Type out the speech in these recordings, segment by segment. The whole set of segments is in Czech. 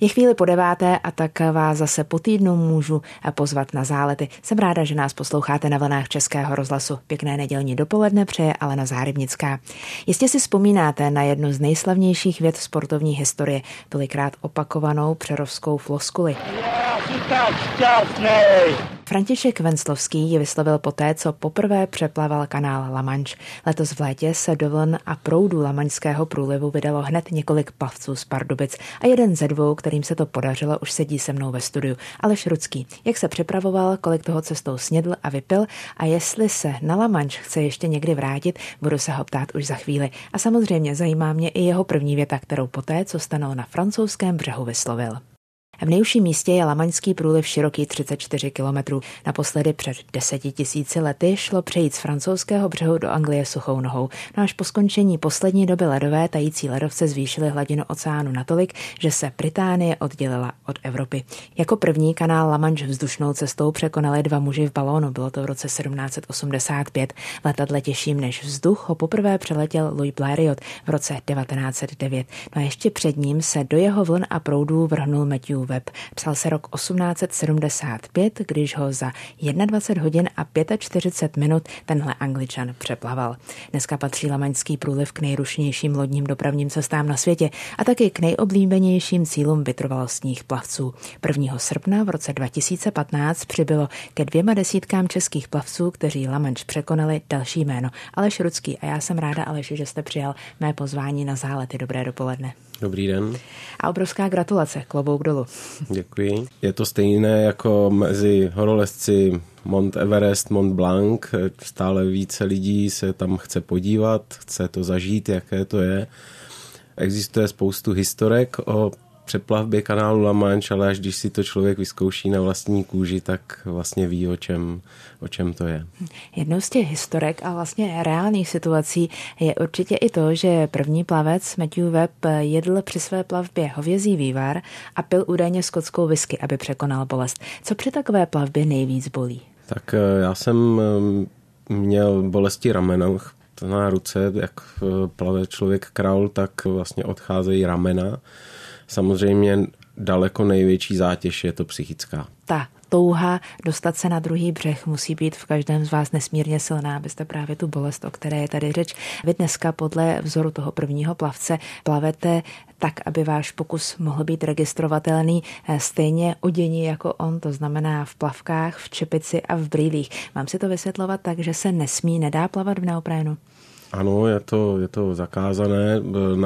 Je chvíli po 9:00 a tak vás zase po týdnu můžu pozvat na zálety. Jsem ráda, že nás posloucháte na vlnách Českého rozhlasu. Pěkné nedělní dopoledne přeje Alena Zárybnická. Jistě si vzpomínáte na jednu z nejslavnějších vět sportovní historie, tolikrát opakovanou přerovskou floskuli. František Venclovský ji vyslovil poté, co poprvé přeplaval kanál La Manche. Letos v létě se do vln a proudů Lamaňského průlivu vydalo hned několik plavců z Pardubic a jeden ze dvou, kterým se to podařilo, už sedí se mnou ve studiu. Aleš Rucký, jak se připravoval, kolik toho cestou snědl a vypil a jestli se na La Manche chce ještě někdy vrátit, budu se ho ptát už za chvíli. A samozřejmě zajímá mě i jeho první věta, kterou poté, co stanul na francouzském břehu, vyslovil. V nejúžším místě je Lamaňský průliv široký 34 kilometrů. Naposledy před 10 000 lety šlo přejít z francouzského břehu do Anglie suchou nohou. No až po skončení poslední doby ledové tající ledovce zvýšily hladinu oceánu natolik, že se Británie oddělila od Evropy. Jako první kanál La Manche vzdušnou cestou překonali dva muži v balónu. Bylo to v roce 1785. V letadle těžším než vzduch ho poprvé přeletěl Louis Blériot v roce 1909. No a ještě před ním se do jeho vln a proudů vrhnul Matthew Webb. Psal se rok 1875, když ho za 21 hodin a 45 minut tenhle Angličan přeplaval. Dneska patří Lamaňský průliv k nejrušnějším lodním dopravním cestám na světě a taky k nejoblíbenějším cílům vytrvalostních plavců. 1. srpna v roce 2015 přibylo ke 200 českých plavců, kteří La Manche překonali, další jméno Aleš Rucký. A já jsem ráda, Aleši, že jste přijal mé pozvání na zálety. Dobré dopoledne. Dobrý den. A obrovská gratulace, klobouk dolů. Děkuji. Je to stejné jako mezi horolezci Mont Everest, Mont Blanc. Stále více lidí se tam chce podívat, chce to zažít, jaké to je. Existuje spoustu historek o přeplavbě kanálu La Manche, ale až když si to člověk vyzkouší na vlastní kůži, tak vlastně ví, o čem to je. Jednou z těch historek a vlastně reálných situací je určitě i to, že první plavec Matthew Webb jedl při své plavbě hovězí vývar a pil údajně skotskou whisky, aby překonal bolest. Co při takové plavbě nejvíc bolí? Tak já jsem měl bolesti ramena, na ruce, jak plave člověk kraul, tak vlastně odcházejí ramena. Samozřejmě daleko největší zátěž je to psychická. Ta touha dostat se na druhý břeh musí být v každém z vás nesmírně silná, abyste právě tu bolest, o které je tady řeč. Vy dneska podle vzoru toho prvního plavce plavete tak, aby váš pokus mohl být registrovatelný stejně odění jako on, to znamená v plavkách, v čepici a v brýlích. Mám si to vysvětlovat tak, že se nedá plavat v neoprénu? Ano, je to zakázané.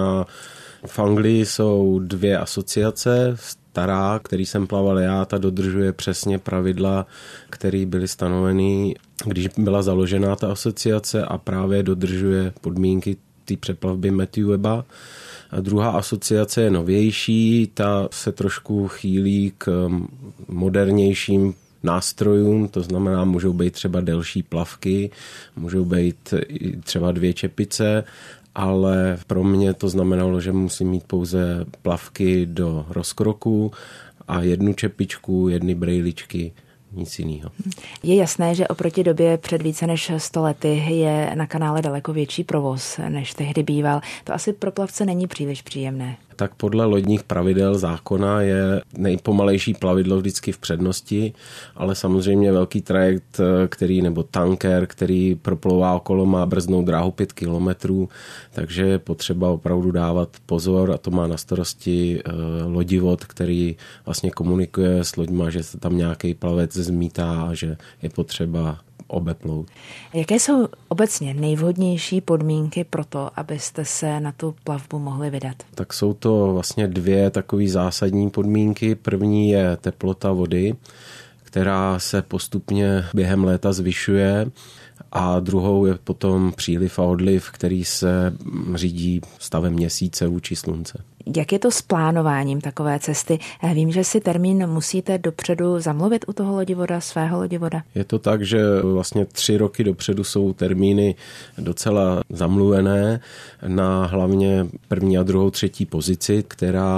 V Anglii jsou 2 asociace. Stará, který jsem plaval já, ta dodržuje přesně pravidla, které byly stanoveny, když byla založena ta asociace, a právě dodržuje podmínky té přeplavby Matthew Webba. A druhá asociace je novější, ta se trošku chýlí k modernějším nástrojům, to znamená, můžou být třeba delší plavky, můžou být třeba 2 čepice, ale pro mě to znamenalo, že musím mít pouze plavky do rozkroku a 1 čepičku, 1 brejličky, nic jiného. Je jasné, že oproti době před více než 100 lety je na kanále daleko větší provoz, než tehdy býval. To asi pro plavce není příliš příjemné. Tak podle lodních pravidel zákona je nejpomalejší plavidlo vždycky v přednosti, ale samozřejmě velký trajekt, nebo tanker, který proplouvá okolo, má brzdnou dráhu 5 kilometrů, takže je potřeba opravdu dávat pozor, a to má na starosti lodivod, který vlastně komunikuje s loďma, že se tam nějaký plavec zmítá a že je potřeba obeplout. Jaké jsou obecně nejvhodnější podmínky pro to, abyste se na tu plavbu mohli vydat? Tak jsou to vlastně 2 takové zásadní podmínky. První je teplota vody, která se postupně během léta zvyšuje, a druhou je potom příliv a odliv, který se řídí stavem měsíce vůči slunce. Jak je to s plánováním takové cesty? Vím, že si termín musíte dopředu zamluvit u toho lodivoda, svého lodivoda. Je to tak, že vlastně 3 roky dopředu jsou termíny docela zamluvené na hlavně 1., 2., 3. pozici, která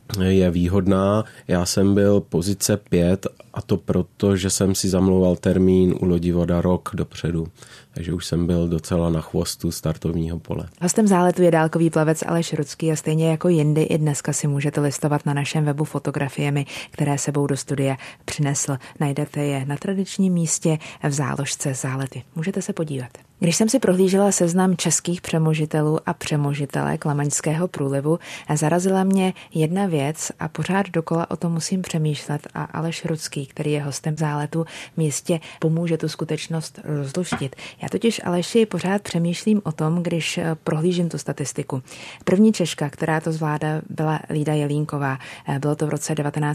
je výhodná. Já jsem byl pozice 5 a to proto, že jsem si zamlouval termín u lodivoda rok dopředu. Takže už jsem byl docela na chvostu startovního pole. Hostem záletu je dálkový plavec Aleš Rudský a stejně jako jindy i dneska si můžete listovat na našem webu fotografiemi, které sebou do studia přinesl. Najdete je na tradičním místě v záložce Zálety. Můžete se podívat. Když jsem si prohlížela seznam českých přemožitelů a přemožitelek Lamaňského průlivu, zarazila mě jedna věc a pořád dokola o tom musím přemýšlet a Aleš Rudský, který je hostem záletu, mi jistě pomůže tu skutečnost rozluštit. Já totiž, Aleši, pořád přemýšlím o tom, když prohlížím tu statistiku. První Češka, která to zvládla, byla Lída Jelínková. Bylo to v roce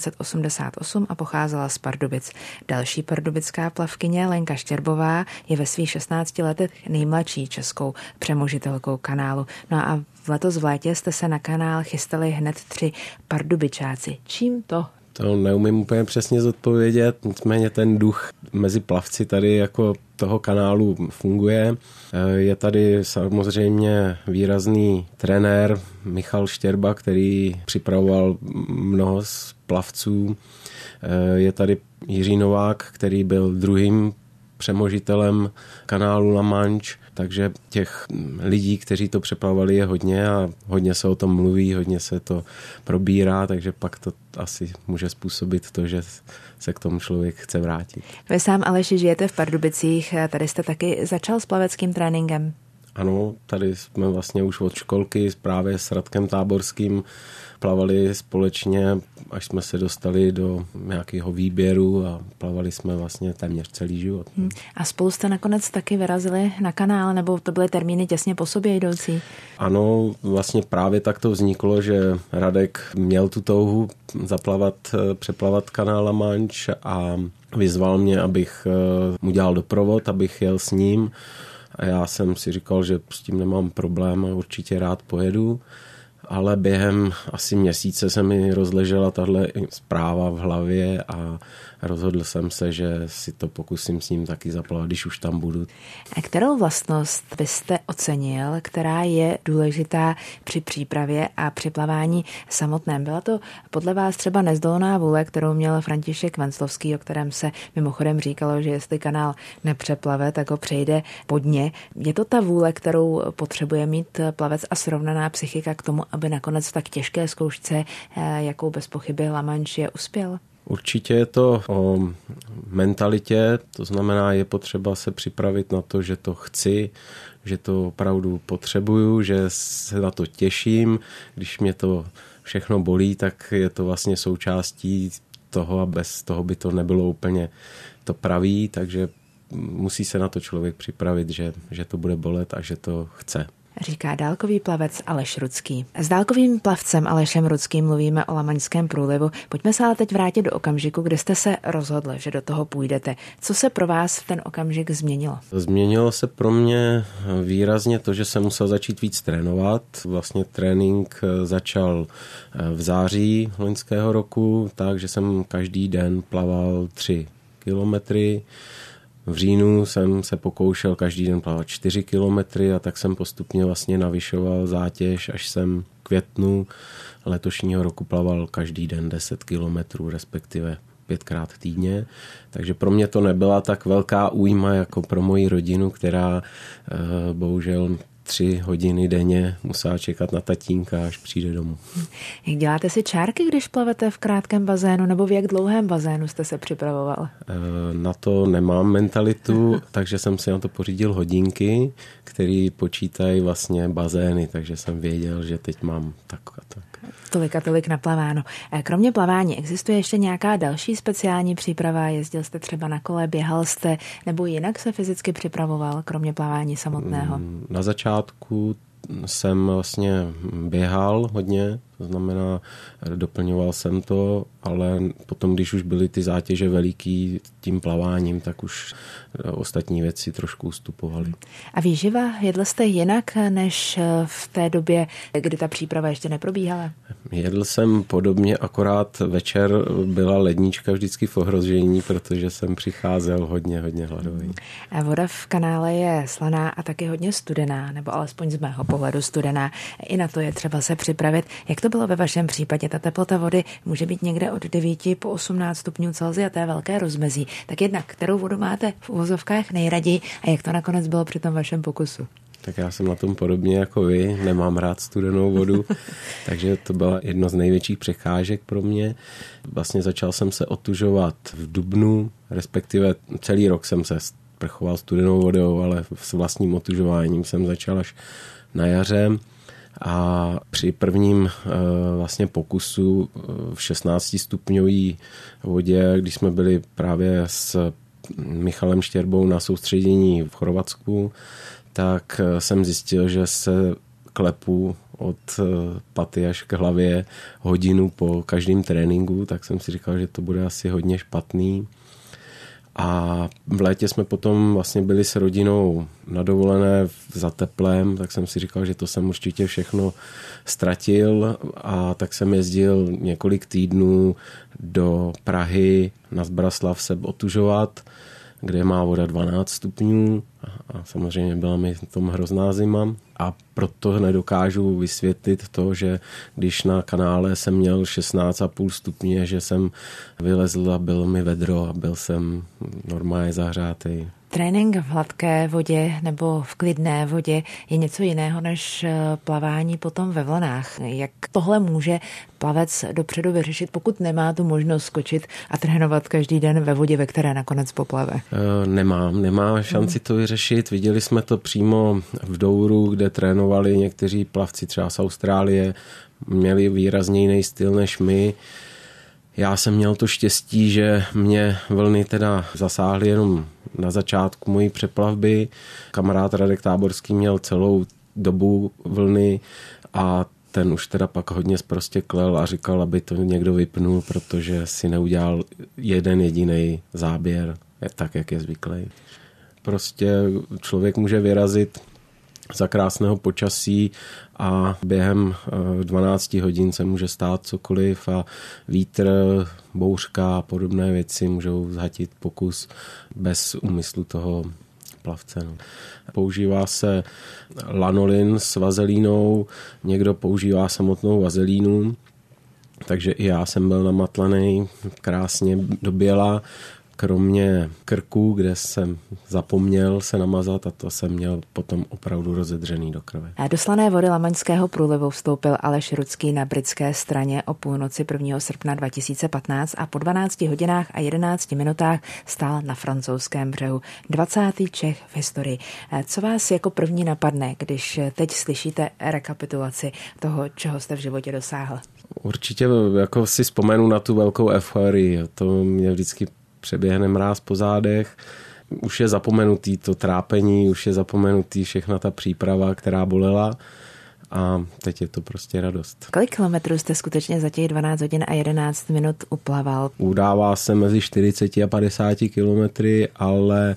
1988 a pocházela z Pardubic. Další pardubická plavkyně Lenka Štěrbová je ve svých 16 letech nejmladší českou přemožitelkou kanálu. No a letos v létě jste se na kanál chystali hned 3 pardubičáci. Čím to? To neumím úplně přesně zodpovědět, nicméně ten duch mezi plavci tady jako toho kanálu funguje. Je tady samozřejmě výrazný trenér Michal Štěrba, který připravoval mnoho z plavců. Je tady Jiří Novák, který byl druhým přemožitelem kanálu La Manche, takže těch lidí, kteří to přeplavovali, je hodně a hodně se o tom mluví, hodně se to probírá, takže pak to asi může způsobit to, že se k tomu člověk chce vrátit. Vy sám, Aleši, žijete v Pardubicích, tady jste taky začal s plaveckým tréninkem. Ano, tady jsme vlastně už od školky právě s Radkem Táborským plavali společně, až jsme se dostali do nějakého výběru a plavali jsme vlastně téměř celý život. A spolu jste nakonec taky vyrazili na kanál, nebo to byly termíny těsně po sobě jdoucí? Ano, vlastně právě tak to vzniklo, že Radek měl tu touhu přeplavat kanál La Manche a vyzval mě, abych mu dělal doprovod, abych jel s ním. A já jsem si říkal, že s tím nemám problém a určitě rád pojedu. Ale během asi měsíce se mi rozležela tahle zpráva v hlavě a rozhodl jsem se, že si to pokusím s ním taky zaplavat, když už tam budu. A kterou vlastnost byste ocenil, která je důležitá při přípravě a při plavání samotném? Byla to podle vás třeba nezdolná vůle, kterou měl František Venclovský, o kterém se mimochodem říkalo, že jestli kanál nepřeplave, tak ho přejde po dně. Je to ta vůle, kterou potřebuje mít plavec a srovnaná psychika k tomu, aby nakonec v tak těžké zkoušce, jakou bez pochyby La Manche je, uspěl? Určitě je to o mentalitě, to znamená, je potřeba se připravit na to, že to chci, že to opravdu potřebuju, že se na to těším. Když mě to všechno bolí, tak je to vlastně součástí toho a bez toho by to nebylo úplně to pravý, takže musí se na to člověk připravit, že to bude bolet a že to chce. Říká dálkový plavec Aleš Rudský. S dálkovým plavcem Alešem Rudským mluvíme o Lamaňském průlivu. Pojďme se ale teď vrátit do okamžiku, kdy jste se rozhodl, že do toho půjdete. Co se pro vás v ten okamžik změnilo? Změnilo se pro mě výrazně to, že jsem musel začít víc trénovat. Vlastně trénink začal v září loňského roku, takže jsem každý den plaval 3 kilometry. V říjnu jsem se pokoušel každý den plavat 4 kilometry a tak jsem postupně vlastně navyšoval zátěž, až jsem v květnu letošního roku plaval každý den 10 kilometrů, respektive 5krát týdně. Takže pro mě to nebyla tak velká újma jako pro moji rodinu, která bohužel 3 hodiny denně musela čekat na tatínka, až přijde domů. Jak děláte si čárky, když plavete v krátkém bazénu, nebo v jak dlouhém bazénu jste se připravoval? Na to nemám mentalitu, takže jsem si na to pořídil hodinky, které počítají vlastně bazény, takže jsem věděl, že teď mám tak a tak. Tolik a tolik naplaváno. Kromě plavání existuje ještě nějaká další speciální příprava? Jezdil jste třeba na kole, běhal jste, nebo jinak se fyzicky připravoval, kromě plavání samotného? Na začátku jsem vlastně běhal hodně, to znamená, doplňoval jsem to, ale potom, když už byly ty zátěže veliký tím plaváním, tak už ostatní věci trošku ustupovaly. A výživa, jedl jste jinak než v té době, kdy ta příprava ještě neprobíhala? Jedl jsem podobně, akorát večer byla lednička vždycky v ohrožení, protože jsem přicházel hodně hladový. A voda v kanále je slaná a taky hodně studená, nebo alespoň z mého pohledu studená. I na to je třeba se připravit. Jak to bylo ve vašem případě? Ta teplota vody může být někde od 9 po 18 stupňů Celsia, to je velké rozmezí. Tak jednak, kterou vodu máte v uvozovkách nejraději a jak to nakonec bylo při tom vašem pokusu? Tak já jsem na tom podobně jako vy, nemám rád studenou vodu, takže to byla jedno z největších překážek pro mě. Vlastně začal jsem se otužovat v dubnu, respektive celý rok jsem se sprchoval studenou vodou, ale s vlastním otužováním jsem začal až na jaře. A při prvním vlastně pokusu v 16 stupňové vodě, když jsme byli právě s Michalem Štěrbou na soustředění v Chorvatsku, tak jsem zjistil, že se klepu od paty až k hlavě hodinu po každém tréninku, tak jsem si říkal, že to bude asi hodně špatný. A v létě jsme potom vlastně byli s rodinou na dovolené za teplem, tak jsem si říkal, že to jsem určitě všechno ztratil a tak jsem jezdil několik týdnů do Prahy na Zbraslav se otužovat, kde má voda 12 stupňů a samozřejmě byla mi v tom hrozná zima a proto nedokážu vysvětlit to, že když na kanále jsem měl 16,5 stupně, že jsem vylezl a byl mi vedro a byl jsem normálně zahřátej. Trénink v hladké vodě nebo v klidné vodě je něco jiného než plavání potom ve vlnách. Jak tohle může plavec dopředu vyřešit, pokud nemá tu možnost skočit a trénovat každý den ve vodě, ve které nakonec poplave? Nemá šanci to vyřešit. Viděli jsme to přímo v Douru, kde trénovali někteří plavci třeba z Austrálie, měli výrazně jiný styl než my. Já jsem měl to štěstí, že mě vlny teda zasáhly jenom na začátku mojí přeplavby. Kamarád Radek Táborský měl celou dobu vlny a ten už teda pak hodně sprostě klel a říkal, aby to někdo vypnul, protože si neudělal jeden jediný záběr, tak, jak je zvyklý. Prostě člověk může vyrazit za krásného počasí a během 12 hodin se může stát cokoliv a vítr, bouřka a podobné věci můžou zhatit pokus bez úmyslu toho plavce. Používá se lanolin s vazelínou, někdo používá samotnou vazelínu, takže i já jsem byl namatlaný krásně do běla, kromě krku, kde jsem zapomněl se namazat a to jsem měl potom opravdu rozedřený do krve. Do slané vody Lamaňského průlivu vstoupil Aleš Rudský na britské straně o půlnoci 1. srpna 2015 a po 12 hodinách a 11 minutách stál na francouzském břehu. 20. Čech v historii. Co vás jako první napadne, když teď slyšíte rekapitulaci toho, čeho jste v životě dosáhl? Určitě jako si vzpomenu na tu velkou euforii. To mě vždycky přeběhne mráz po zádech. Už je zapomenutý to trápení, už je zapomenutý všechna ta příprava, která bolela a teď je to prostě radost. Kolik kilometrů jste skutečně za těch 12 hodin a 11 minut uplaval? Udává se mezi 40 a 50 kilometry, ale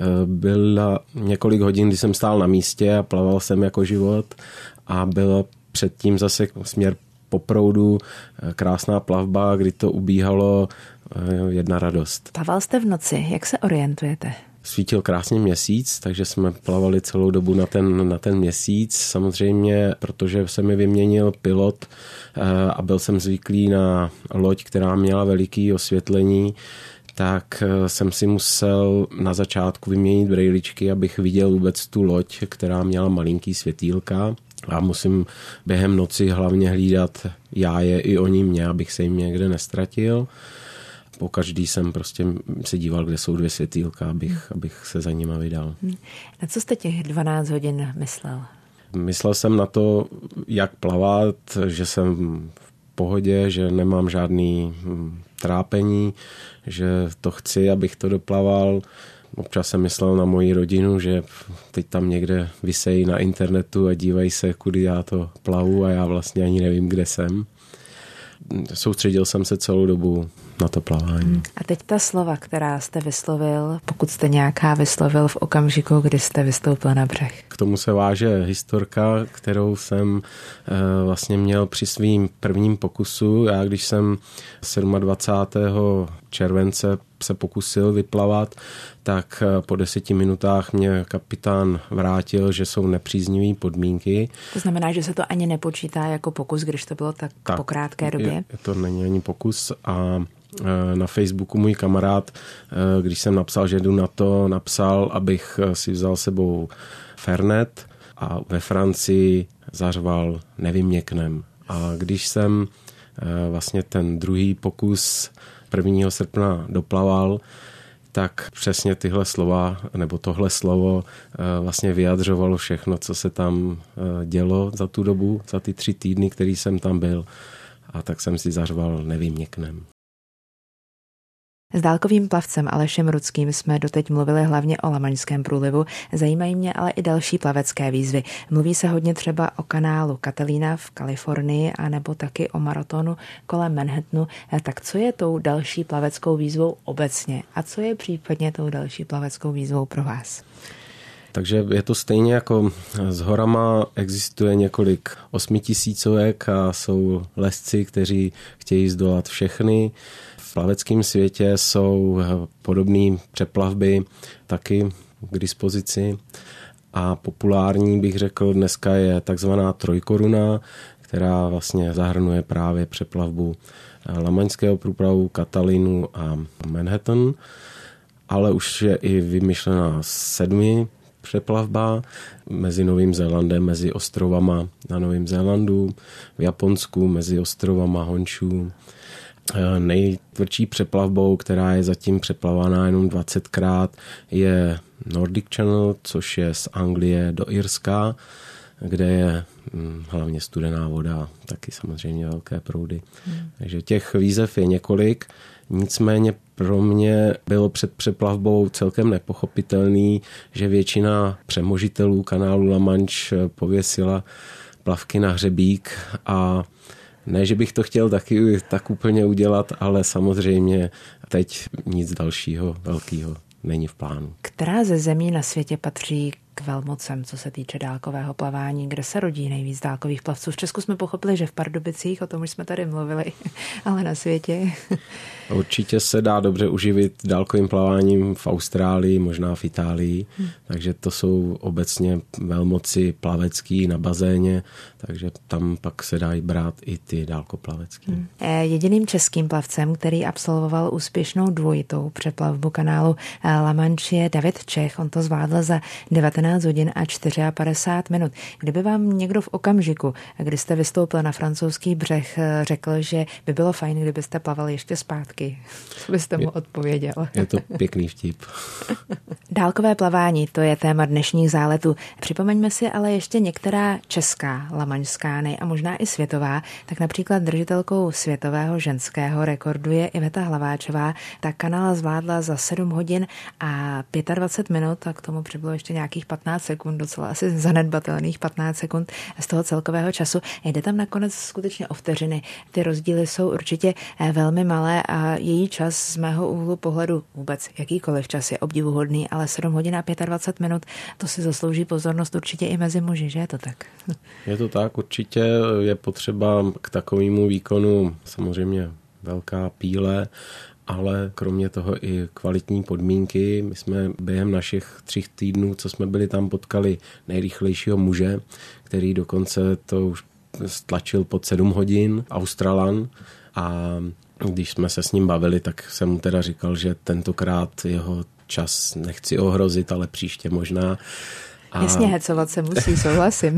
bylo několik hodin, kdy jsem stál na místě a plaval jsem jako život a bylo předtím zase směr po proudu, krásná plavba, kdy to ubíhalo, jedna radost. Plaval jste v noci, jak se orientujete? Svítil krásně měsíc, takže jsme plavali celou dobu na ten měsíc. Samozřejmě, protože se mi vyměnil pilot a byl jsem zvyklý na loď, která měla veliký osvětlení, tak jsem si musel na začátku vyměnit brejličky, abych viděl vůbec tu loď, která měla malinký světýlka. A musím během noci hlavně hlídat já je i oni mě, abych se jim někde nestratil. Pokaždý jsem prostě se díval, kde jsou 2 světýlka, abych se za nima vydal. Na co jste těch 12 hodin myslel? Myslel jsem na to, jak plavat, že jsem v pohodě, že nemám žádný trápení, že to chci, abych to doplaval. Občas jsem myslel na moji rodinu, že teď tam někde visejí na internetu a dívají se, kudy já to plavu a já vlastně ani nevím, kde jsem. Soustředil jsem se celou dobu na to plavání. A teď ta slova, která jste vyslovil, pokud jste nějaká vyslovil v okamžiku, kdy jste vystoupil na břeh. K tomu se váže historka, kterou jsem vlastně měl při svým prvním pokusu. Já když jsem 27. července se pokusil vyplavat, tak po 10 minutách mě kapitán vrátil, že jsou nepříznivé podmínky. To znamená, že se to ani nepočítá jako pokus, když to bylo tak po krátké době? To není ani pokus a na Facebooku můj kamarád, když jsem napsal, že jdu na to, napsal, abych si vzal sebou fernet a ve Francii zařval nevyměknem. A když jsem vlastně ten druhý pokus 1. srpna doplaval, tak přesně tyhle slova, nebo tohle slovo vlastně vyjadřovalo všechno, co se tam dělo za tu dobu, za ty 3 týdny, který jsem tam byl. A tak jsem si zařval nevyměknem. S dálkovým plavcem Alešem Rudským jsme doteď mluvili hlavně o Lamaňském průlivu, zajímají mě ale i další plavecké výzvy. Mluví se hodně třeba o kanálu Catalina v Kalifornii anebo taky o maratonu kolem Manhattanu. Tak co je tou další plaveckou výzvou obecně a co je případně tou další plaveckou výzvou pro vás? Takže je to stejně jako s horama, existuje několik 8000 a jsou lezci, kteří chtějí zdolat všechny. V plaveckém světě jsou podobné přeplavby taky k dispozici a populární bych řekl dneska je takzvaná trojkoruna, která vlastně zahrnuje právě přeplavbu Lamaňského průplavu, Catalinu a Manhattan, ale už je i vymyšlená 7. přeplavba mezi Novým Zélandem, mezi ostrovama na Novém Zélandu, v Japonsku, mezi ostrovama Honshu. Nejtvrdší přeplavbou, která je zatím přeplavaná jenom 20krát, je Nordic Channel, což je z Anglie do Irska, kde je hlavně studená voda, taky samozřejmě velké proudy. Takže těch výzev je několik, nicméně pro mě bylo před přeplavbou celkem nepochopitelný, že většina přemožitelů kanálu La Manche pověsila plavky na hřebík a ne, že bych to chtěl taky tak úplně udělat, ale samozřejmě teď nic dalšího velkého není v plánu. Která ze zemí na světě patří k velmocem, co se týče dálkového plavání, kde se rodí nejvíc dálkových plavců? V Česku jsme pochopili, že v Pardubicích, o tom už jsme tady mluvili, ale na světě. Určitě se dá dobře uživit dálkovým plaváním v Austrálii, možná v Itálii, takže to jsou obecně velmoci plavecký na bazéně, takže tam pak se dají brát i ty dálkoplavecký. Jediným českým plavcem, který absolvoval úspěšnou dvojitou přeplavbu kanálu La Manche, je David Čech. On to zvládl za 19 hodin a 54 minut. Kdyby vám někdo v okamžiku, kdy jste vystoupil na francouzský břeh, řekl, že by bylo fajn, kdybyste plaval ještě zpátky, co byste mu odpověděl? Je to pěkný vtip. Dálkové plavání, to je téma dnešních záletů. Připomeňme si ale ještě některá česká lamaňská a možná i světová, tak například držitelkou světového ženského rekordu je Iveta Hlaváčová. Ta kanál zvládla za 7 hodin a 25 minut a k tomu přibylo ještě nějakých 15 sekund, docela asi zanedbatelných 15 sekund z toho celkového času. Jde tam nakonec skutečně o vteřiny. Ty rozdíly jsou určitě velmi malé a její čas z mého úhlu pohledu vůbec jakýkoliv čas je obdivuhodný, ale 7 hodin a 25 minut, to si zaslouží pozornost určitě i mezi muži, že je to tak? Je to tak, určitě je potřeba k takovému výkonu samozřejmě velká píle, ale kromě toho i kvalitní podmínky. My jsme během našich 3 týdnů, co jsme byli tam, potkali nejrychlejšího muže, který dokonce to už stlačil pod 7 hodin, Australan, a když jsme se s ním bavili, tak jsem mu teda říkal, že tentokrát jeho čas nechci ohrozit, ale příště možná. Jasně, hecovat se musí, souhlasím.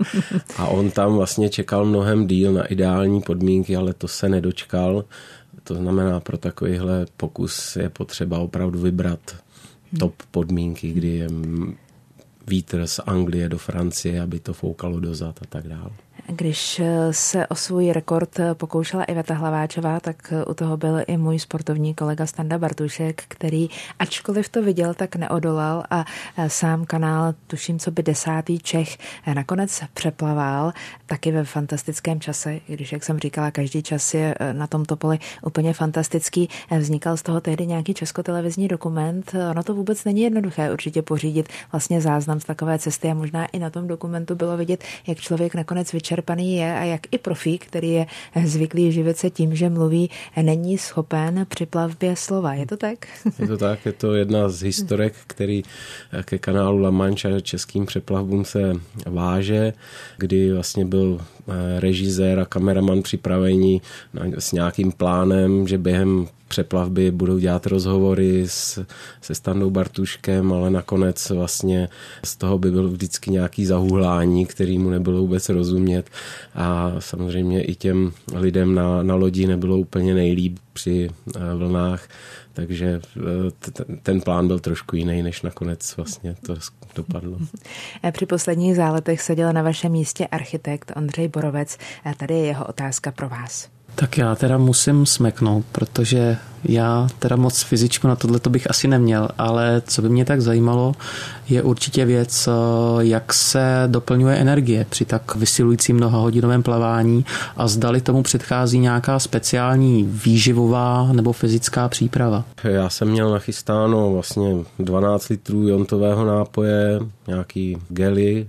A on tam vlastně čekal mnohem díl na ideální podmínky, ale to se nedočkal. To znamená, pro takovýhle pokus je potřeba opravdu vybrat top podmínky, kdy je vítr z Anglie do Francie, aby to foukalo dozad a tak dále. Když se o svůj rekord pokoušela Iveta Hlaváčová, tak u toho byl i můj sportovní kolega Standa Bartušek, který ačkoliv to viděl, tak neodolal a sám kanál, tuším, co by 10. Čech, nakonec přeplaval, taky ve fantastickém čase, když, jak jsem říkala, každý čas je na tomto poli úplně fantastický. Vznikal z toho tehdy nějaký českotelevizní dokument. Ono to vůbec není jednoduché určitě pořídit vlastně záznam z takové cesty a možná i na tom dokumentu bylo vidět, jak člověk nakonec vyčerpaný je a jak i profík, který je zvyklý živit se tím, že mluví, není schopen při plavbě slova. Je to tak? Je to tak, je to jedna z historek, který ke kanálu La Manche a českým přeplavbům se váže, kdy vlastně byl režisér a kameraman připravení s nějakým plánem, že během přeplavby budou dělat rozhovory se Standou Bartuškem, ale nakonec vlastně z toho by bylo vždycky nějaký zahuhlání, který mu nebylo vůbec rozumět a samozřejmě i těm lidem na lodi nebylo úplně nejlíp při vlnách, takže ten plán byl trošku jiný, než nakonec vlastně to dopadlo. Při posledních záletech seděl na vašem místě architekt Ondřej Borovec. Tady je jeho otázka pro vás. Tak já teda musím smeknout, protože já teda moc fyzičku na tohleto bych asi neměl, ale co by mě tak zajímalo, je určitě věc, jak se doplňuje energie při tak vysilujícím mnohahodinovém plavání a zdali tomu předchází nějaká speciální výživová nebo fyzická příprava. Já jsem měl nachystáno vlastně 12 litrů jontového nápoje, nějaký gely,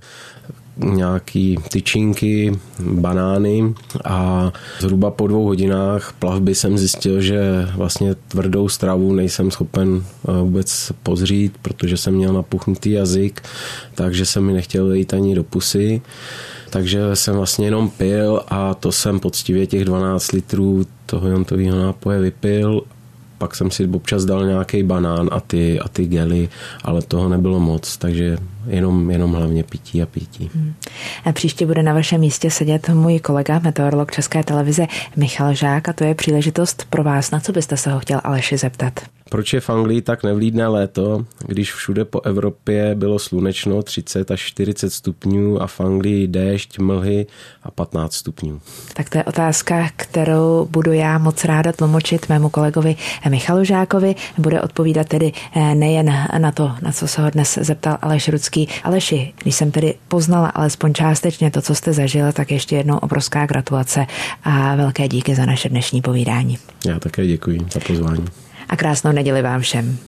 nějaký tyčinky, banány a zhruba po 2 hodinách plavby jsem zjistil, že vlastně tvrdou stravu nejsem schopen vůbec pozřít, protože jsem měl napuchnutý jazyk, takže se mi nechtěl vejít ani do pusy. Takže jsem vlastně jenom pil a to jsem poctivě těch 12 litrů toho jontového nápoje vypil. Pak jsem si občas dal nějaký banán a ty gely, ale toho nebylo moc, takže jenom hlavně pití a pití. A příště bude na vašem místě sedět můj kolega, meteorolog České televize Michal Žák a to je příležitost pro vás. Na co byste se ho chtěl Aleši zeptat? Proč je v Anglii tak nevlídné léto, když všude po Evropě bylo slunečno 30 až 40 stupňů a v Anglii déšť, mlhy a 15 stupňů? Tak to je otázka, kterou budu já moc ráda tlumočit mému kolegovi Michalu Žákovi. Bude odpovídat tedy nejen na to, na co se ho dnes zeptal Aleš Rudský. Aleši, když jsem tedy poznala alespoň částečně to, co jste zažil, tak ještě jednou obrovská gratulace a velké díky za naše dnešní povídání. Já také děkuji za pozvání. A krásnou neděli vám všem.